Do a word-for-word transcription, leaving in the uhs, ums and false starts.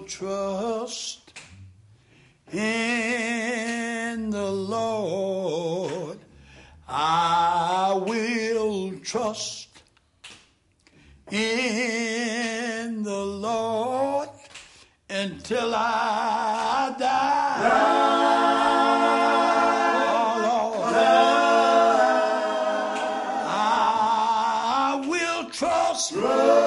trust in the Lord. I will trust in the Lord until I die. Oh, Lord. I will trust.